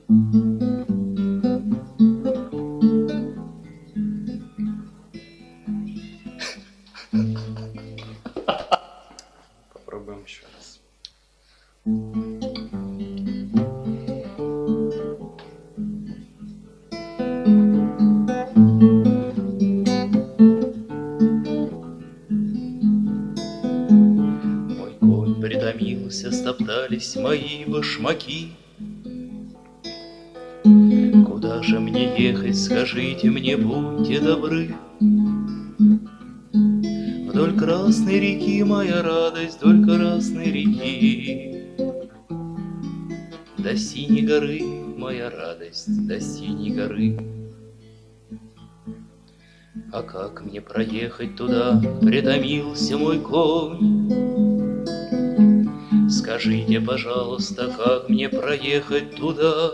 Попробуем еще раз. Мой конь притомился, стоптались мои башмаки. Куда же мне ехать, скажите мне, будьте добры. Вдоль Красной реки моя радость, вдоль Красной реки. До синей горы моя радость, до синей горы. А как мне проехать туда, притомился мой конь? Скажите, пожалуйста, как мне проехать туда?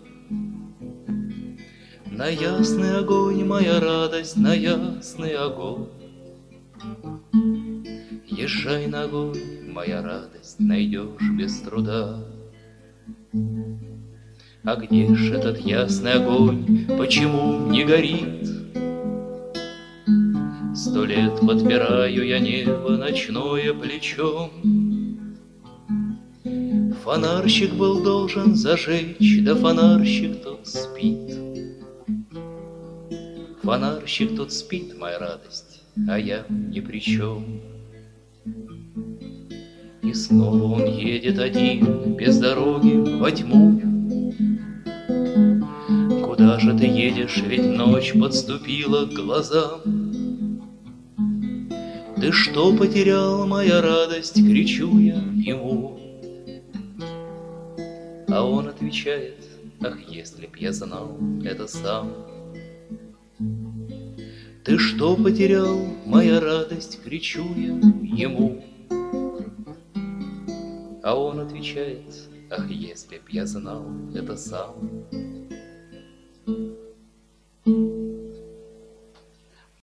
На ясный огонь моя радость, на ясный огонь. Езжай на огонь, моя радость, найдешь без труда. А где ж этот ясный огонь, почему не горит? 100 лет подпираю я небо ночное плечом. Фонарщик был должен зажечь, да фонарщик тот спит. Фонарщик тот спит, моя радость, а я ни при чем. И снова он едет один, без дороги, во тьму. Куда же ты едешь, ведь ночь подступила к глазам? Ты что потерял, моя радость, кричу я ему. А он отвечает: ах, если б я знал это сам. Ты что потерял, моя радость, кричу я ему. А он отвечает: ах, если б я знал это сам.